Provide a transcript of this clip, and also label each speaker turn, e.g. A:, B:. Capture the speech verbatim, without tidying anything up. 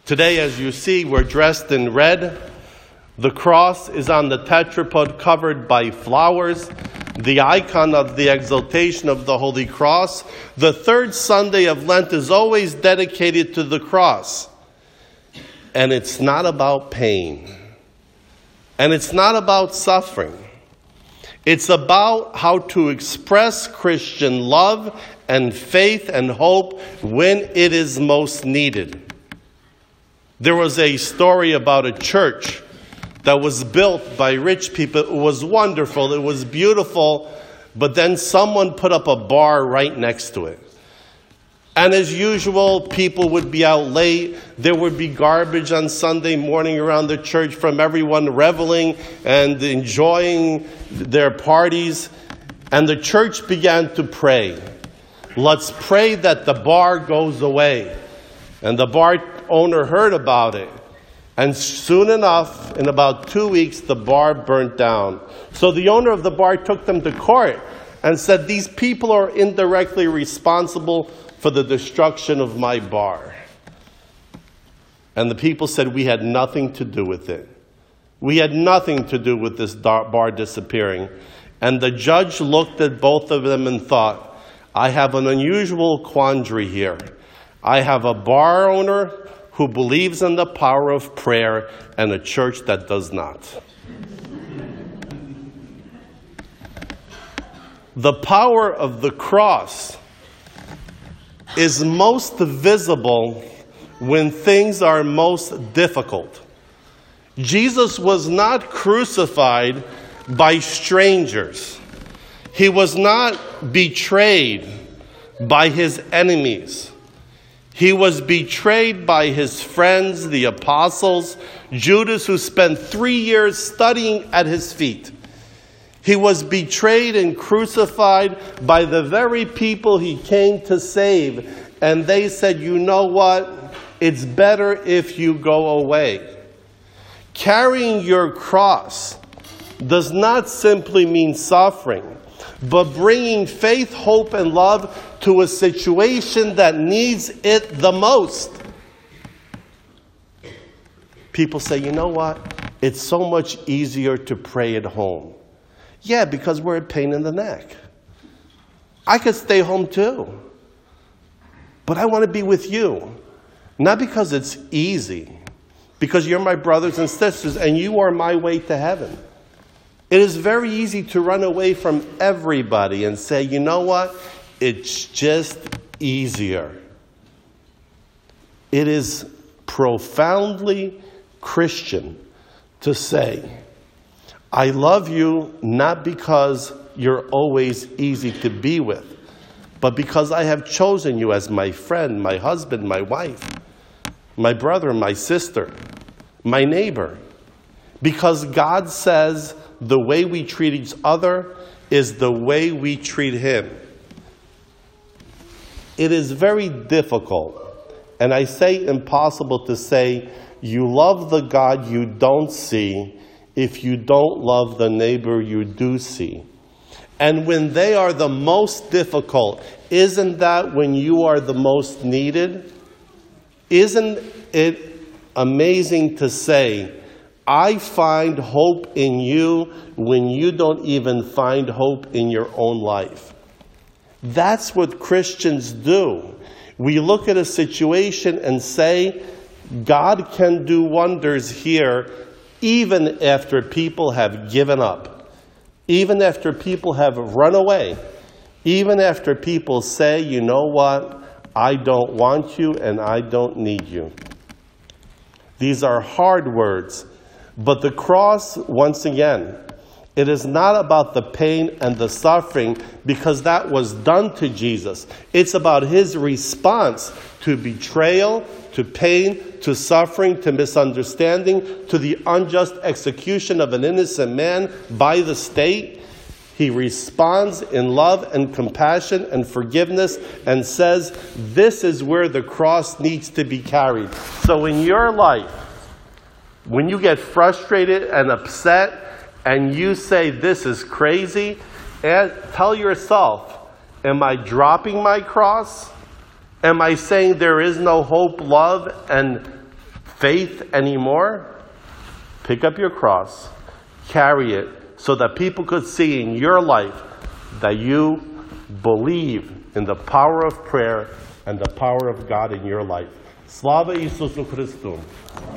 A: Today, as you see, we're dressed in red. The cross is on the tetrapod covered by flowers, the icon of the exaltation of the Holy Cross. The third Sunday of Lent is always dedicated to the cross. And it's not about pain. And it's not about suffering. It's about how to express Christian love and faith and hope when it is most needed. There was a story about a church that was built by rich people. It was wonderful. It was beautiful. But then someone put up a bar right next to it. And as usual, people would be out late. There would be garbage on Sunday morning around the church from everyone reveling and enjoying their parties. And the church began to pray. Let's pray that the bar goes away. And the bar owner heard about it. And soon enough, in about two weeks, the bar burnt down. So the owner of the bar took them to court and said, these people are indirectly responsible for the destruction of my bar. And the people said, we had nothing to do with it. We had nothing to do with this bar disappearing. And the judge looked at both of them and thought, I have an unusual quandary here. I have a bar owner who believes in the power of prayer and a church that does not. The power of the cross is most visible when things are most difficult. Jesus was not crucified by strangers. He was not betrayed by his enemies. He was betrayed by his friends, the apostles, Judas, who spent three years studying at his feet. He was betrayed and crucified by the very people he came to save. And they said, you know what? It's better if you go away. Carrying your cross does not simply mean suffering, but bringing faith, hope, and love to a situation that needs it the most. People say, you know what? It's so much easier to pray at home. Yeah, because we're a pain in the neck. I could stay home too. But I want to be with you. Not because it's easy. Because you're my brothers and sisters and you are my way to heaven. It is very easy to run away from everybody and say, you know what? It's just easier. It is profoundly Christian to say, I love you not because you're always easy to be with, but because I have chosen you as my friend, my husband, my wife, my brother, my sister, my neighbor. Because God says the way we treat each other is the way we treat him. It is very difficult, and I say impossible, to say you love the God you don't see if you don't love the neighbor you do see. And when they are the most difficult, isn't that when you are the most needed? Isn't it amazing to say, I find hope in you when you don't even find hope in your own life? That's what Christians do. We look at a situation and say, God can do wonders here even after people have given up, even after people have run away, even after people say, you know what, I don't want you and I don't need you. These are hard words, but the cross, once again, it is not about the pain and the suffering because that was done to Jesus. It's about his response to betrayal, to pain, to suffering, to misunderstanding, to the unjust execution of an innocent man by the state. He responds in love and compassion and forgiveness and says, this is where the cross needs to be carried. So in your life, when you get frustrated and upset and you say, this is crazy, and tell yourself, am I dropping my cross? Am I saying there is no hope, love, and faith anymore, pick up your cross, carry it, so that people could see in your life that you believe in the power of prayer and the power of God in your life. Slava Isusu Christum.